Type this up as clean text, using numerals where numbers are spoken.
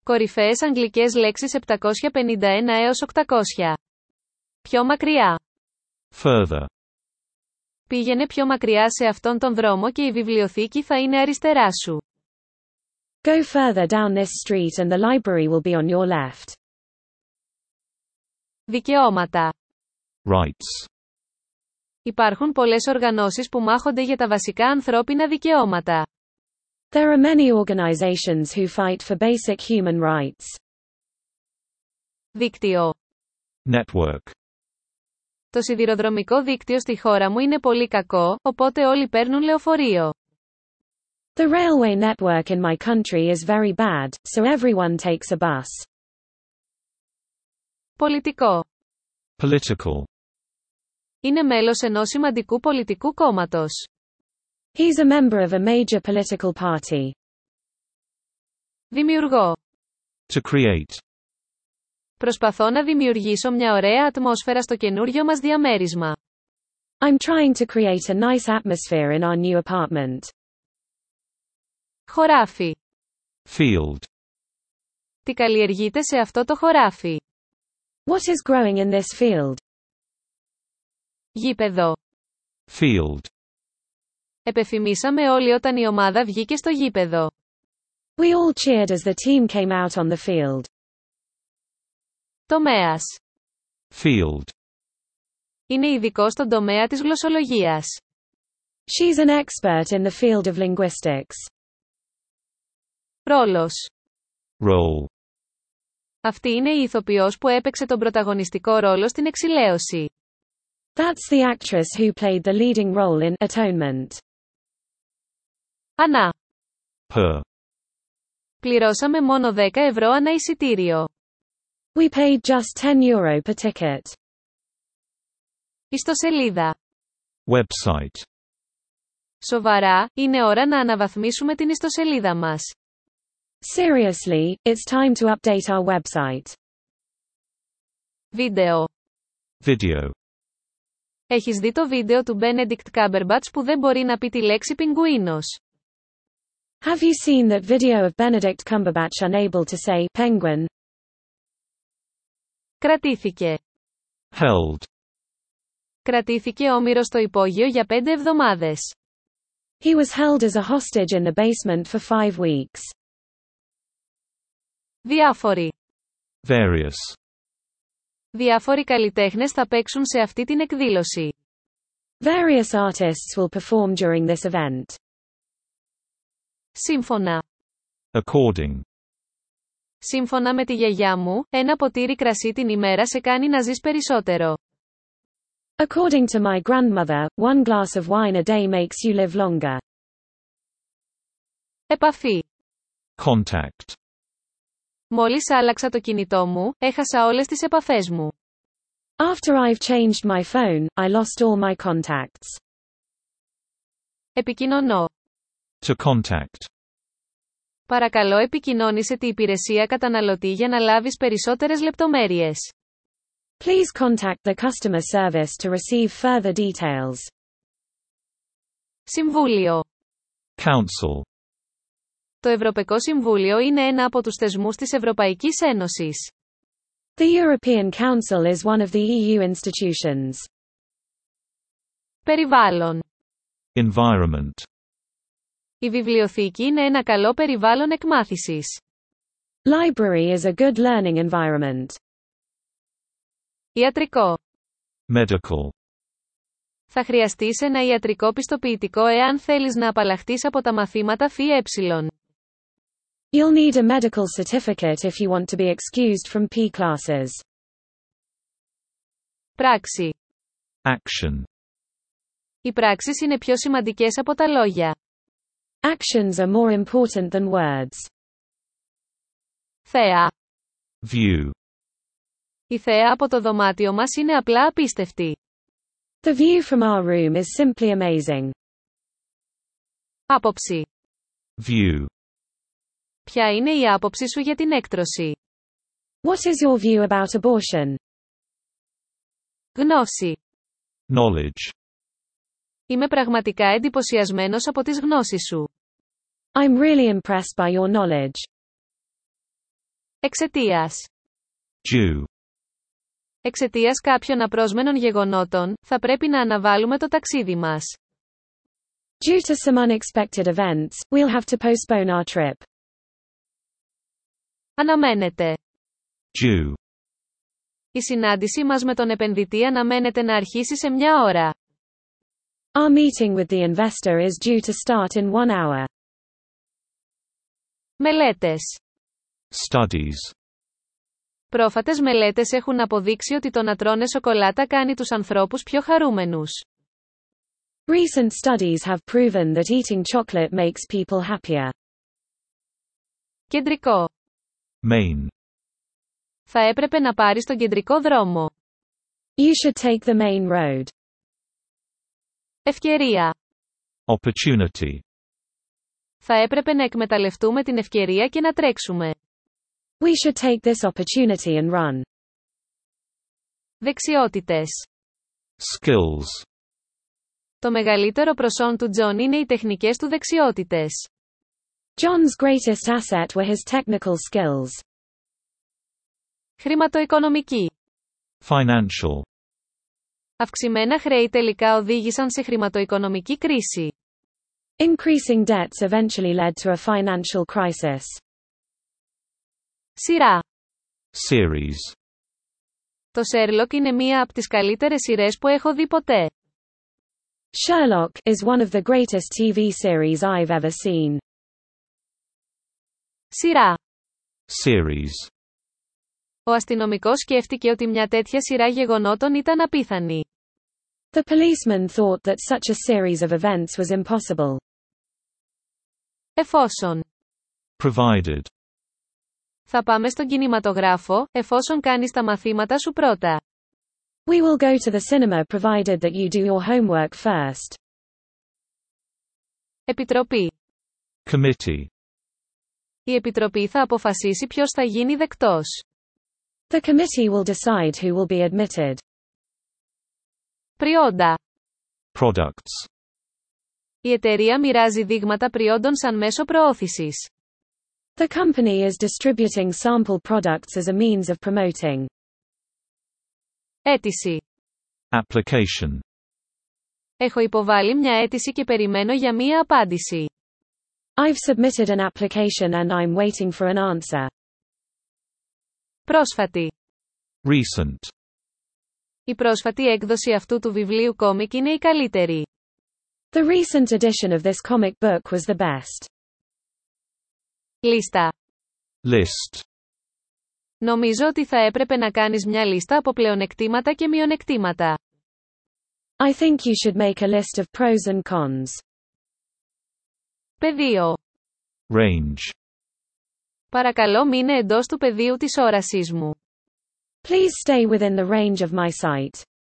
Κορυφαίες αγγλικές λέξεις 751 έως 800. Πιο μακριά. Further. Πήγαινε πιο μακριά σε αυτόν τον δρόμο και η βιβλιοθήκη θα είναι αριστερά σου. Go further down this street and the library will be on your left. Δικαιώματα. Rights. Υπάρχουν πολλές οργανώσεις που μάχονται για τα βασικά ανθρώπινα δικαιώματα. There are many organizations who fight for basic human rights. Δίκτυο. Network. Το σιδηροδρομικό δίκτυο στη χώρα μου είναι πολύ κακό, οπότε όλοι παίρνουν λεωφορείο. The railway network in my country is very bad, so everyone takes a bus. Πολιτικό. Political. Είναι μέλος ενός σημαντικού πολιτικού κόμματος. He's a member of a major political party. Δημιουργώ. To create. Προσπαθώ να δημιουργήσω μια ωραία ατμόσφαιρα στο καινούριο μας διαμέρισμα. I'm trying to create a nice atmosphere in our new apartment. Χωράφι. Field. Τι καλλιεργείται σε αυτό το χωράφι? What is growing in this field? Γήπεδο. Field. Επεφημίσαμε όλοι όταν η ομάδα βγήκε στο γήπεδο. We all cheered as the team came out on the field. Τομέας. Field. Είναι ειδικός στον τομέα της γλωσσολογίας. She's an expert in the field of linguistics. Ρόλος. Role. Αυτή είναι η ηθοποιός που έπαιξε τον πρωταγωνιστικό ρόλο στην εξηλαίωση. That's the actress who played the leading role in Atonement. Ανά. Per. Πληρώσαμε μόνο 10 ευρώ ανά εισιτήριο. We paid just €10 per ticket. Ιστοσελίδα. Website. Σοβαρά, είναι ώρα να αναβαθμίσουμε την ιστοσελίδα μας. Seriously, it's time to update our website. Βίντεο. Video. Έχεις δει το βίντεο του Benedict Cumberbatch που δεν μπορεί να πει τη λέξη πιγκουίνος? Have you seen that video of Benedict Cumberbatch unable to say penguin? Κρατήθηκε. Held. Κρατήθηκε όμηρος στο υπόγειο για 5 εβδομάδες. He was held as a hostage in the basement for 5 weeks. Διάφοροι. Various. Διάφοροι καλλιτέχνες θα παίξουν σε αυτή την εκδήλωση. Various artists will perform during this event. Σύμφωνα. According. Σύμφωνα με τη γιαγιά μου, ένα ποτήρι κρασί την ημέρα σε κάνει να ζεις περισσότερο. According to my grandmother, one glass of wine a day makes you live longer. Επαφή. Contact. Μόλις άλλαξα το κινητό μου, έχασα όλες τις επαφές μου. After I've changed my phone, I lost all my contacts. Επικοινωνώ. To contact. Παρακαλώ επικοινώνησε τη υπηρεσία καταναλωτή για να λάβεις περισσότερες λεπτομέρειες. Please contact the customer service to receive further details. Συμβούλιο. Council. Το Ευρωπαϊκό Συμβούλιο είναι ένα από τους θεσμούς της Ευρωπαϊκής Ένωσης. The European Council is one of the EU institutions. Περιβάλλον. Environment. Η βιβλιοθήκη είναι ένα καλό περιβάλλον εκμάθησης. Library is a good learning environment. Ιατρικό. Medical. Θα χρειαστείς ένα ιατρικό πιστοποιητικό εάν θέλεις να απαλλαχτείς από τα μαθήματα ΦΕ. You'll need a medical certificate if you want to be excused from P classes. Πράξη. Action. Οι πράξεις είναι πιο σημαντικές από τα λόγια. Actions are more important than words. Θέα. View. Η θέα από το δωμάτιο μας είναι απλά απίστευτη. The view from our room is simply amazing. Άποψη. View. Ποια είναι η άποψη σου για την έκτρωση? What is your view about abortion? Γνώση. Knowledge. Είμαι πραγματικά εντυπωσιασμένος από τις γνώσεις σου. I'm really impressed by your knowledge. Εξαιτίας. Due. Εξαιτίας κάποιων απρόσμενων γεγονότων, θα πρέπει να αναβάλουμε το ταξίδι μας. Due to some unexpected events, we'll have to postpone our trip. Αναμένεται. Due. Η συνάντησή μας με τον επενδυτή αναμένεται να αρχίσει σε μια ώρα. Our meeting with the investor is due to start in 1 hour. Μελέτες. Studies. Πρόσφατες μελέτες έχουν αποδείξει ότι το να τρώνε σοκολάτα κάνει τους ανθρώπους πιο χαρούμενους. Recent studies have proven that eating chocolate makes people happier. Κεντρικό. Main. Θα έπρεπε να πάρεις τον κεντρικό δρόμο. You should take the main road. Ευκαιρία. Opportunity. Θα έπρεπε να εκμεταλλευτούμε την ευκαιρία και να τρέξουμε. We should take this opportunity and run. Δεξιότητες. Skills. Το μεγαλύτερο προσόν του Τζον είναι οι τεχνικές του δεξιότητες. John's greatest asset were his technical skills. Χρηματοοικονομική. Financial. Αυξημένα χρέη τελικά οδήγησαν σε χρηματοοικονομική κρίση. Increasing debts eventually led to a financial crisis. Σειρά. Series. Το Sherlock είναι μία από τις καλύτερες σειρές που έχω δει ποτέ. Sherlock is one of the greatest TV series I've ever seen. Σειρά. Series. Ο αστυνομικός σκέφτηκε ότι μια τέτοια σειρά γεγονότων ήταν απίθανη. The policeman thought that such a series of events was impossible. Εφόσον. Provided. Θα πάμε στον κινηματογράφο, εφόσον κάνεις τα μαθήματα σου πρώτα. We will go to the cinema provided that you do your homework first. Επιτροπή. Committee. Η Επιτροπή θα αποφασίσει ποιος θα γίνει δεκτός. The committee will decide who will be admitted. Προϊόντα. Products. Η εταιρεία μοιράζει δείγματα προϊόντων σαν μέσο προώθησης. The company is distributing sample products as a means of promoting. Αίτηση. Application. Έχω υποβάλει μια αίτηση και περιμένω για μία απάντηση. I've submitted an application and I'm waiting for an answer. Πρόσφατη. Recent. Η πρόσφατη έκδοση αυτού του βιβλίου κόμικ είναι η καλύτερη. The recent edition of this comic book was the best. Λίστα. List. Νομίζω ότι θα έπρεπε να κάνεις μια λίστα από πλεονεκτήματα και μειονεκτήματα. I think you should make a list of pros and cons. Πεδίο. Range. Παρακαλώ μείνε εντός του πεδίου της όρασής μου. Please stay within the range of my sight.